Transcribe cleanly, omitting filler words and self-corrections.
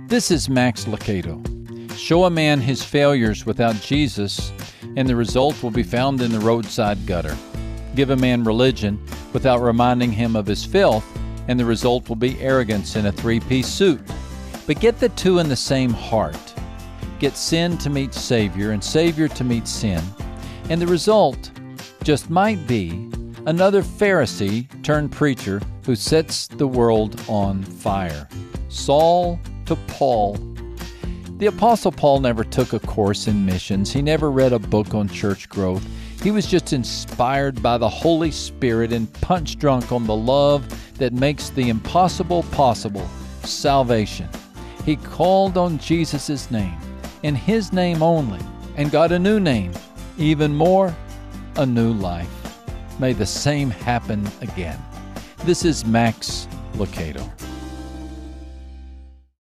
This is Max Lucado. Show a man his failures without Jesus, and the result will be found in the roadside gutter. Give a man religion without reminding him of his filth, and the result will be arrogance in a three-piece suit. But get the two in the same heart. Get sin to meet Savior and Savior to meet sin, and the result just might be another Pharisee turned preacher who sets the world on fire. Saul to Paul. The Apostle Paul never took a course in missions. He never read a book on church growth. He was just inspired by the Holy Spirit and punch drunk on the love that makes the impossible possible, salvation. He called on Jesus' name, in His name only, and got a new name, even more, a new life. May the same happen again. This is Max Lucado.